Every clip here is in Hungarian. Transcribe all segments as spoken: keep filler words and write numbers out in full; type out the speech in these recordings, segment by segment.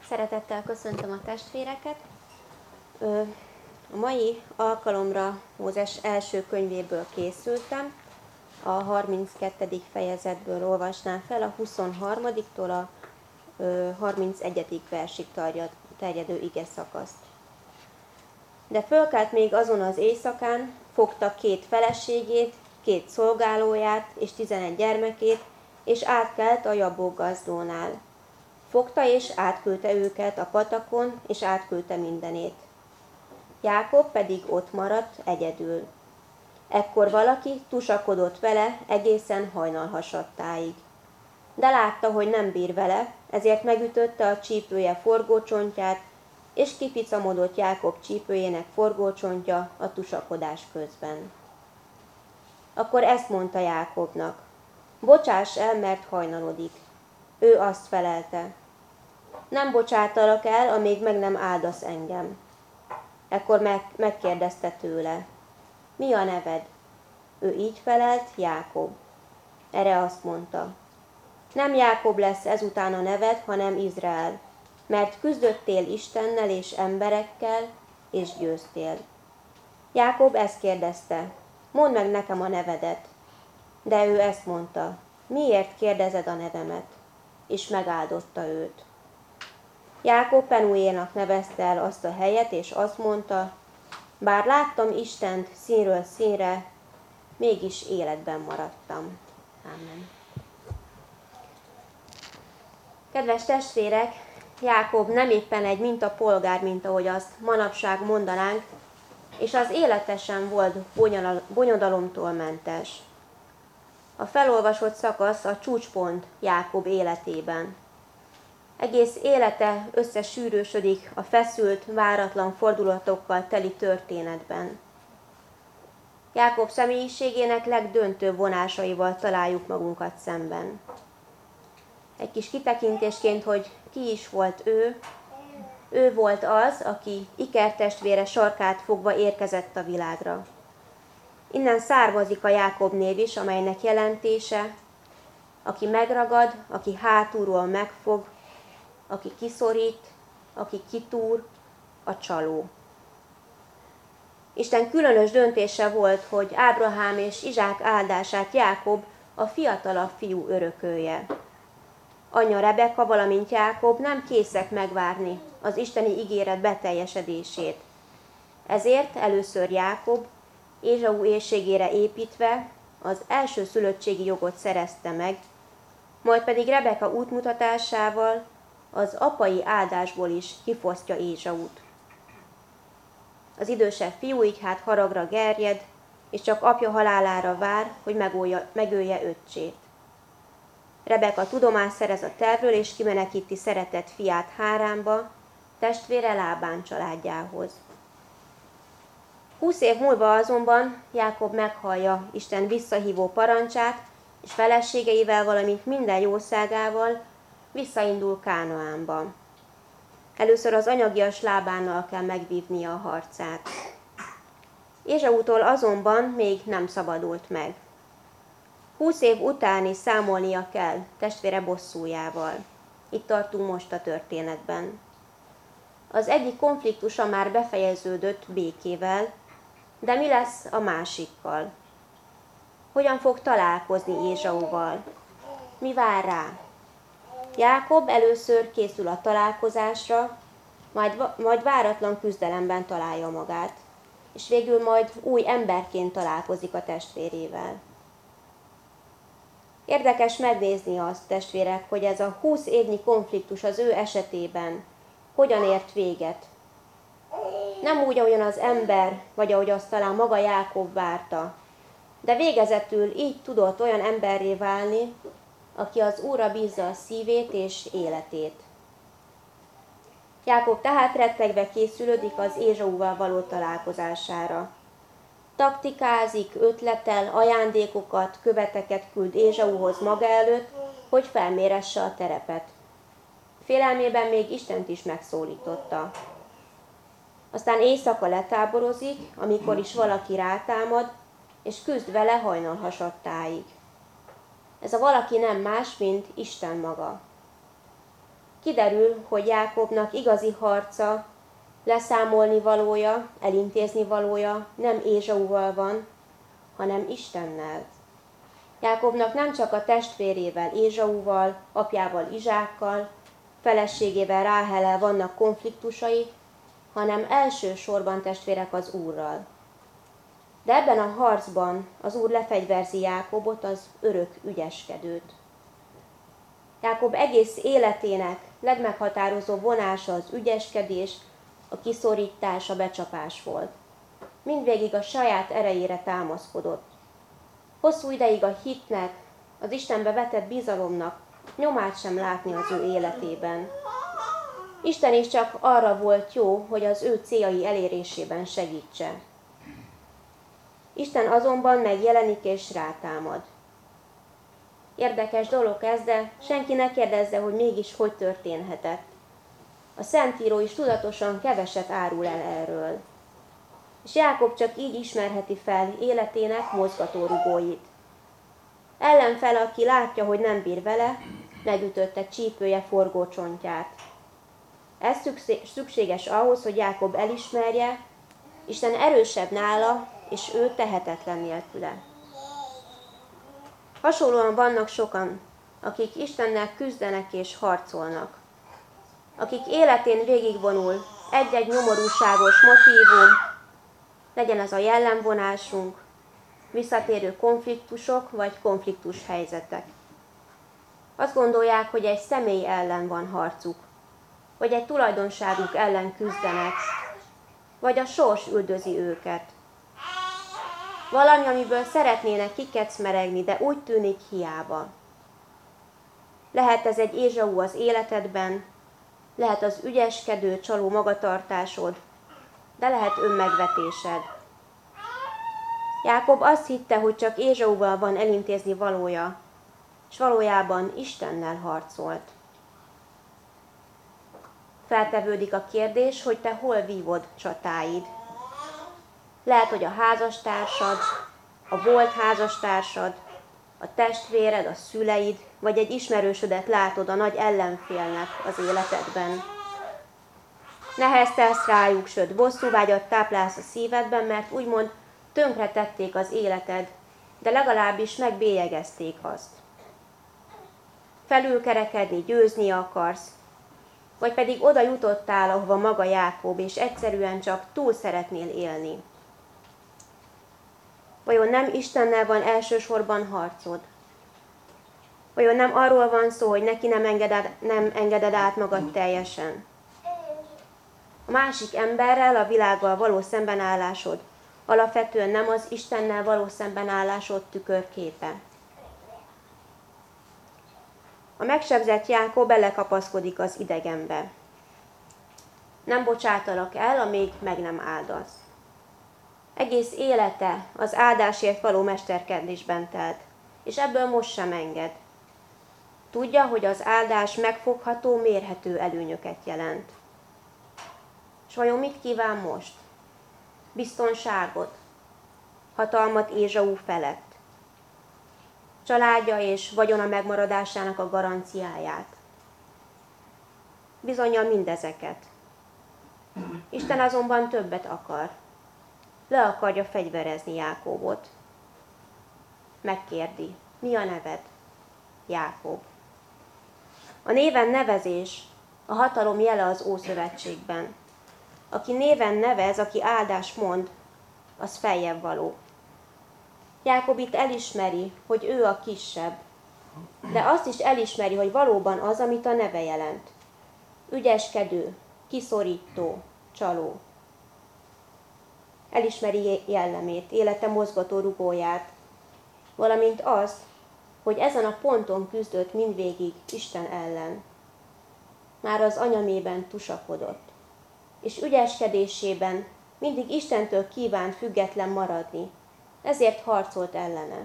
Szeretettel köszöntöm a testvéreket. A mai alkalomra Mózes első könyvéből készültem. A harminckettedik fejezetből olvasnám fel a huszonharmadiktól a harmincegyedik versig terjedő ige szakaszt. De fölkelt még azon az éjszakán, fogta két feleségét, két szolgálóját és tizenegy gyermekét, és átkelt a Jabok gazdónál. Fogta és átküldte őket a patakon, és átküldte mindenét. Jákob pedig ott maradt egyedül. Ekkor valaki tusakodott vele egészen hajnalhasadtáig. De látta, hogy nem bír vele, ezért megütötte a csípője forgócsontját, és kificamodott Jákob csípőjének forgócsontja a tusakodás közben. Akkor ezt mondta Jákobnak: bocsáss el, mert hajnalodik. Ő azt felelte: nem bocsátalak el, amíg meg nem áldasz engem. Ekkor meg, megkérdezte tőle: mi a neved? Ő így felelt: Jákob. Erre azt mondta: nem Jákob lesz ezután a neved, hanem Izrael, mert küzdöttél Istennel és emberekkel, és győztél. Jákob ezt kérdezte: mondd meg nekem a nevedet. De ő ezt mondta: miért kérdezed a nevemet? És megáldotta őt. Jákob Penuénak nevezte el azt a helyet, és azt mondta: bár láttam Istent színről színre, mégis életben maradtam. Ámen. Kedves testvérek, Jákob nem éppen egy mintapolgár, mint ahogy azt manapság mondanánk, és az élete sem volt bonyodalomtól mentes. A felolvasott szakasz a csúcspont Jákob életében. Egész élete összesűrűsödik a feszült, váratlan fordulatokkal teli történetben. Jákob személyiségének legdöntőbb vonásaival találjuk magunkat szemben. Egy kis kitekintésként, hogy ki is volt ő, ő volt az, aki ikertestvére sarkát fogva érkezett a világra. Innen származik a Jákob név is, amelynek jelentése: aki megragad, aki hátulról megfog, aki kiszorít, aki kitúr, a csaló. Isten különös döntése volt, hogy Ábrahám és Izsák áldását Jákob, a fiatalabb fiú örökölje. Anyja Rebeka, valamint Jákob nem készek megvárni az isteni ígéret beteljesedését. Ezért először Jákob Ézsau érségére építve az elsőszülöttségi jogot szerezte meg, majd pedig Rebeka útmutatásával az apai áldásból is kifosztja Ézsaut. Az idősebb fiú így hát haragra gerjed, és csak apja halálára vár, hogy megölje, megölje öccsét. Rebeka tudomást szerez a tervről, és kimenekíti szeretett fiát Háránba, testvére Lábán családjához. Húsz év múlva azonban Jákob meghallja Isten visszahívó parancsát, és feleségeivel, valamint minden jószágával visszaindul Kánaánba. Először az anyagias Lábánnal kell megvívnia a harcát. Ézsautól azonban még nem szabadult meg. Húsz év után is számolnia kell testvére bosszújával. Itt tartunk most a történetben. Az egyik konfliktusa már befejeződött békével, de mi lesz a másikkal? Hogyan fog találkozni Ézsauval? Mi vár rá? Jákob először készül a találkozásra, majd, majd váratlan küzdelemben találja magát, és végül majd új emberként találkozik a testvérével. Érdekes megnézni azt, testvérek, hogy ez a húsz évnyi konfliktus az ő esetében hogyan ért véget. Nem úgy, ahogyan az ember, vagy ahogy azt talán maga Jákob várta, de végezetül így tudott olyan emberré válni, aki az Úrra bízza a szívét és életét. Jákob tehát rettegve készülődik az Ézsauval való találkozására. Taktikázik, ötletel, ajándékokat, követeket küld Ézsauhoz maga előtt, hogy felméresse a terepet. Félelmében még Istent is megszólította. Aztán éjszaka letáborozik, amikor is valaki rátámad, és küzd vele hajnalhasadtáig. Ez a valaki nem más, mint Isten maga. kiderül, hogy Jákobnak igazi harca, leszámolni valója, elintézni valója nem Ézsauval van, hanem Istennel. Jákobnak nem csak a testvérével, Ézsauval, apjával, Izsákkal, feleségével, Ráhellel vannak konfliktusai, hanem elsősorban testvérek az Úrral. De ebben a harcban az Úr lefegyverzi Jákobot, az örök ügyeskedőt. Jákob egész életének legmeghatározó vonása az ügyeskedés, a kiszorítás, a becsapás volt. Mindvégig a saját erejére támaszkodott. Hosszú ideig a hitnek, az Istenbe vetett bizalomnak nyomát sem látni az ő életében. Isten is csak arra volt jó, hogy az ő céljai elérésében segítse. Isten azonban megjelenik és rátámad. Érdekes dolog ez, de senki ne kérdezze, hogy mégis hogy történhetett. A Szentíró is tudatosan keveset árul el erről. És Jákob csak így ismerheti fel életének mozgatórugóit. Ellenfele, aki látja, hogy nem bír vele, megütötte csípője forgócsontját. Ez szükséges ahhoz, hogy Jákob elismerje, Isten erősebb nála, és ő tehetetlen nélküle. Hasonlóan vannak sokan, akik Istennel küzdenek és harcolnak. Akik életén végigvonul egy-egy nyomorúságos motívum, legyen ez a jellemvonásunk, visszatérő konfliktusok vagy konfliktus helyzetek. Azt gondolják, hogy egy személy ellen van harcuk, vagy egy tulajdonságuk ellen küzdenek, vagy a sors üldözi őket. Valami, amiből szeretnének kikecmeregni, de úgy tűnik hiába. Lehet ez egy Ézsau az életedben, lehet az ügyeskedő, csaló magatartásod, de lehet önmegvetésed. Jákob azt hitte, hogy csak Ézsauval van elintézni valója, és valójában Istennel harcolt. Feltevődik a kérdés, hogy te hol vívod csatáid. Lehet, hogy a házastársad, a volt házastársad, a testvéred, a szüleid, vagy egy ismerősödet látod a nagy ellenfélnek az életedben. Neheztelsz rájuk, sőt bosszúvágyat táplálsz a szívedben, mert úgymond tönkretették az életed, de legalábbis megbélyegezték azt. Felülkerekedni, győzni akarsz, vagy pedig oda jutottál, ahova maga Jákob, és egyszerűen csak túl szeretnél élni. Vajon nem Istennel van elsősorban harcod? Vajon nem arról van szó, hogy neki nem engeded, nem engeded át magad teljesen? A másik emberrel, a világgal való szembenállásod alapvetően nem az Istennel való szembenállásod tükörképe. A megsebzett Jákob belekapaszkodik az idegenbe. Nem bocsátalak el, amíg meg nem áldasz. Egész élete az áldásért való mesterkedésben telt, és ebből most sem enged. Tudja, hogy az áldás megfogható, mérhető előnyöket jelent. És vajon mit kíván most? Biztonságot, hatalmat Ézsau felett, családja és vagyona megmaradásának a garanciáját. Bizonnyal mindezeket. Isten azonban többet akar. Le akarja fegyverezni Jákobot. Megkérdi, mi a neved? Jákob. A néven nevezés a hatalom jele az Ószövetségben. Aki néven nevez, aki áldást mond, az feljebb való. Jákob itt elismeri, hogy ő a kisebb, de azt is elismeri, hogy valóban az, amit a neve jelent. Ügyeskedő, kiszorító, csaló. Elismeri jellemét, élete mozgató rugóját, valamint azt, hogy ezen a ponton küzdött mindvégig Isten ellen. Már az anyamében tusakodott, és ügyeskedésében mindig Istentől kívánt független maradni, ezért harcolt ellene.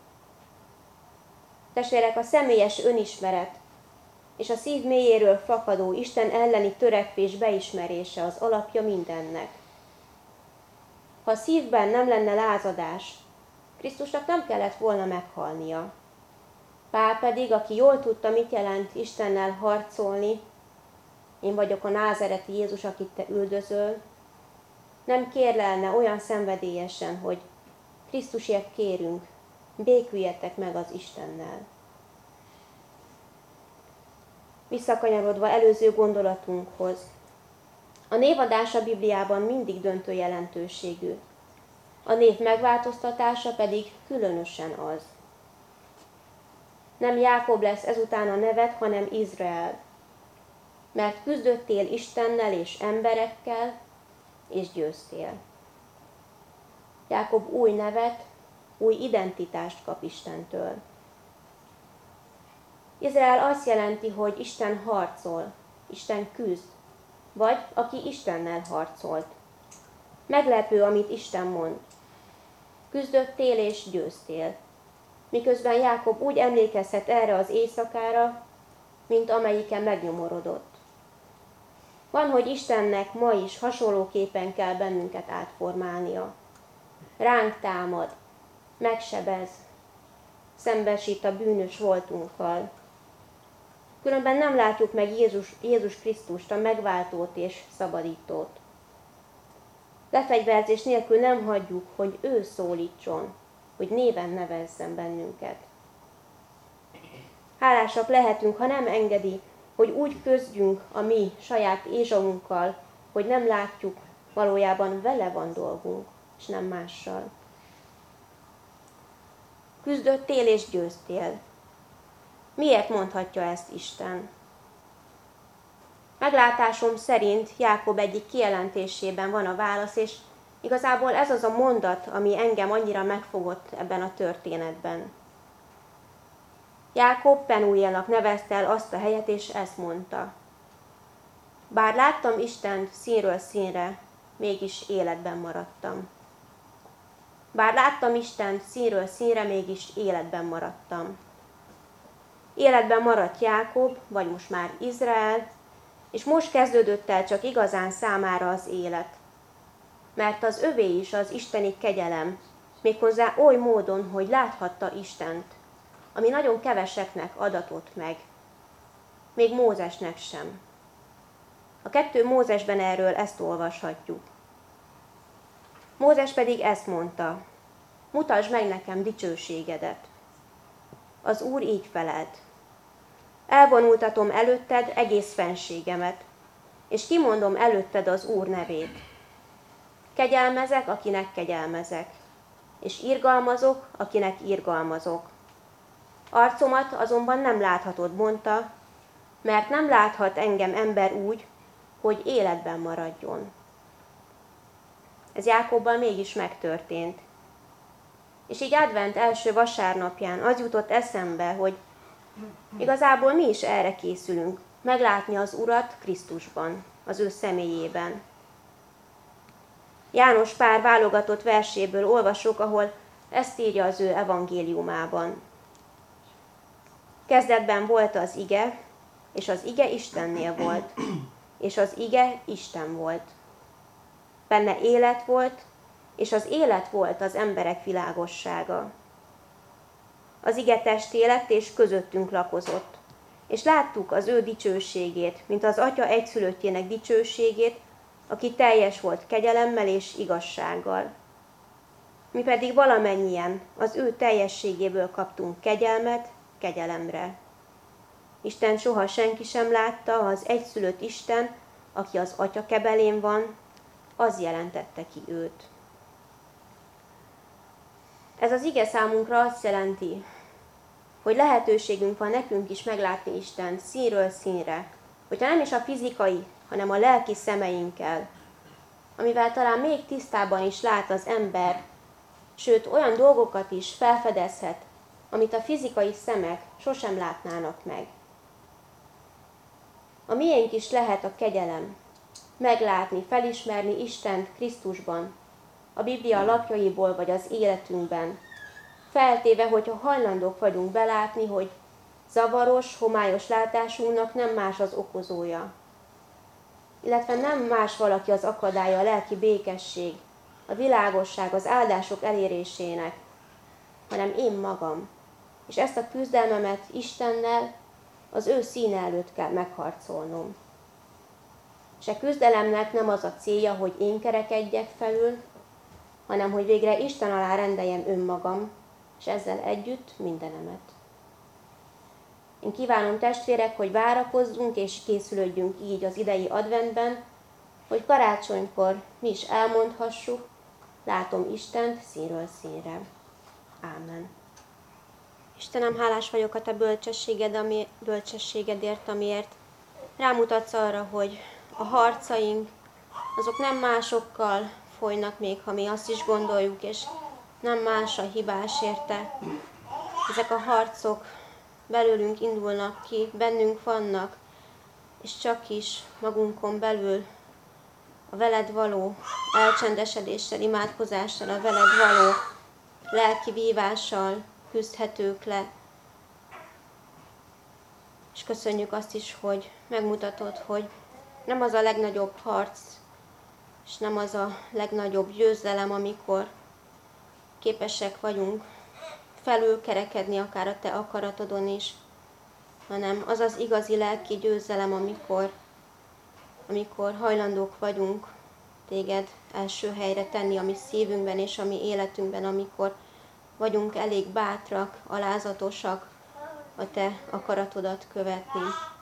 Testvérek, a személyes önismeret és a szív mélyéről fakadó Isten elleni törekvés beismerése az alapja mindennek. Ha a szívben nem lenne lázadás, Krisztusnak nem kellett volna meghalnia. Pál pedig, aki jól tudta, mit jelent Istennel harcolni, én vagyok a názáreti Jézus, akit te üldözöl, nem kérlelne olyan szenvedélyesen, hogy Krisztusért kérünk, béküljetek meg az Istennel. Visszakanyarodva előző gondolatunkhoz, a névadás a Bibliában mindig döntő jelentőségű. A név megváltoztatása pedig különösen az. Nem Jákob lesz ezután a neved, hanem Izrael, mert küzdöttél Istennel és emberekkel, és győztél. Jákob új nevet, új identitást kap Istentől. Izrael azt jelenti, hogy Isten harcol, Isten küzd, vagy aki Istennel harcolt. Meglepő, amit Isten mond. Küzdöttél és győztél. Miközben Jákob úgy emlékezhet erre az éjszakára, mint amelyiken megnyomorodott. Van, hogy Istennek ma is hasonlóképpen kell bennünket átformálnia. Ránk támad, megsebez, szembesít a bűnös voltunkkal. Különben nem látjuk meg Jézus, Jézus Krisztust, a megváltót és szabadítót. Lefegyverzés nélkül nem hagyjuk, hogy ő szólítson, hogy néven nevezzen bennünket. Hálásak lehetünk, ha nem engedi, hogy úgy küzdjünk a mi saját Ézsaunkkal, hogy nem látjuk, valójában vele van dolgunk, és nem mással. Küzdöttél és győztél. Miért mondhatja ezt Isten? Meglátásom szerint Jákob egyik kijelentésében van a válasz, és igazából ez az a mondat, ami engem annyira megfogott ebben a történetben. Jákob Penuélnak nevezte el azt a helyet, és ezt mondta. Bár láttam Istent színről színre, mégis életben maradtam. Bár láttam Istent színről színre, mégis életben maradtam. Életben maradt Jákob, vagy most már Izrael, és most kezdődött el csak igazán számára az élet. Mert az övé is az isteni kegyelem, méghozzá oly módon, hogy láthatta Istent, ami nagyon keveseknek adatott meg, még Mózesnek sem. A kettő Mózesben erről ezt olvashatjuk. Mózes pedig ezt mondta, mutasd meg nekem dicsőségedet. Az Úr így felelt, elvonultatom előtted egész fenségemet, és kimondom előtted az Úr nevét. Kegyelmezek, akinek kegyelmezek, és irgalmazok, akinek irgalmazok. Arcomat azonban nem láthatod, mondta, mert nem láthat engem ember úgy, hogy életben maradjon. Ez Jákobbal mégis megtörtént. És így advent első vasárnapján az jutott eszembe, hogy igazából mi is erre készülünk, meglátni az Urat Krisztusban, az ő személyében. János Pál válogatott verséből olvasok, ahol ezt írja az ő evangéliumában. Kezdetben volt az ige, és az ige Istennél volt, és az ige Isten volt. Benne élet volt, és az élet volt az emberek világossága. Az ige testé lett, és közöttünk lakozott, és láttuk az ő dicsőségét, mint az Atya egyszülöttjének dicsőségét, aki teljes volt kegyelemmel és igazsággal. Mi pedig valamennyien az ő teljességéből kaptunk kegyelmet kegyelemre. Isten soha senki sem látta, az egyszülött Isten, aki az Atya kebelén van, az jelentette ki őt. Ez az ige számunkra azt jelenti, hogy lehetőségünk van nekünk is meglátni Istent színről színre, hogyha nem is a fizikai, hanem a lelki szemeinkkel, amivel talán még tisztában is lát az ember, sőt olyan dolgokat is felfedezhet, amit a fizikai szemek sosem látnának meg. A miénk is lehet a kegyelem, meglátni, felismerni Istent Krisztusban, a Biblia lapjaiból vagy az életünkben, feltéve, hogyha hajlandók vagyunk belátni, hogy zavaros, homályos látásunknak nem más az okozója, illetve nem más valaki az akadálya a lelki békesség, a világosság, az áldások elérésének, hanem én magam, és ezt a küzdelmemet Istennel az ő színe előtt kell megharcolnom. És a küzdelemnek nem az a célja, hogy én kerekedjek felül, hanem hogy végre Isten alá rendeljem önmagam, és ezzel együtt mindenemet. Én kívánom, testvérek, hogy várakozzunk és készülődjünk így az idei adventben, hogy karácsonykor mi is elmondhassuk, látom Istent színről színre. Ámen. Istenem, hálás vagyok a te bölcsességed, ami, bölcsességedért, amiért rámutatsz arra, hogy a harcaink, azok nem másokkal folynak még, ha mi azt is gondoljuk, és nem más a hibás érte. Ezek a harcok belőlünk indulnak ki, bennünk vannak, és csak is magunkon belül a veled való elcsendesedéssel, imádkozással, a veled való lelki vívással küzdhetők le. És köszönjük azt is, hogy megmutatod, hogy nem az a legnagyobb harc, és nem az a legnagyobb győzelem, amikor képesek vagyunk felülkerekedni akár a te akaratodon is, hanem az az igazi lelki győzelem, amikor, amikor hajlandók vagyunk téged első helyre tenni a mi szívünkben és a mi életünkben, amikor vagyunk elég bátrak, alázatosak a te akaratodat követni.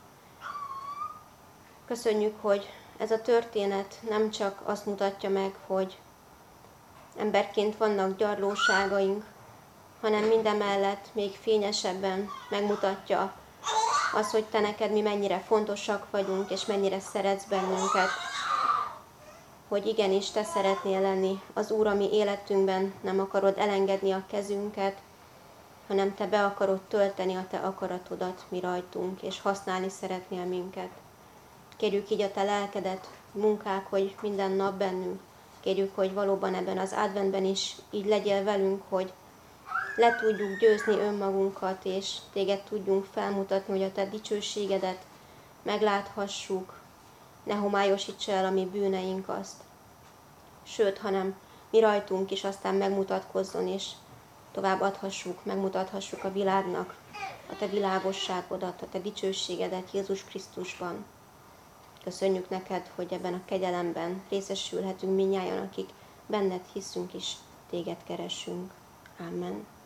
Köszönjük, hogy ez a történet nem csak azt mutatja meg, hogy emberként vannak gyarlóságaink, hanem mindemellett még fényesebben megmutatja az, hogy te neked mi mennyire fontosak vagyunk, és mennyire szeretsz bennünket. Hogy igenis te szeretnél lenni az Úr a mi életünkben, nem akarod elengedni a kezünket, hanem te be akarod tölteni a te akaratodat mi rajtunk, és használni szeretnél minket. Kérjük így a te lelkedet, munkák, hogy minden nap bennünk. Kérjük, hogy valóban ebben az adventben is így legyél velünk, hogy le tudjuk győzni önmagunkat, és téged tudjunk felmutatni, hogy a te dicsőségedet megláthassuk, ne homályosíts el a mi bűneink azt. Sőt, hanem mi rajtunk is aztán megmutatkozzon, és tovább adhassuk, megmutathassuk a világnak a te világosságodat, a te dicsőségedet Jézus Krisztusban. Köszönjük neked, hogy ebben a kegyelemben részesülhetünk mindnyájan, akik benned hiszünk és téged keressünk. Amen.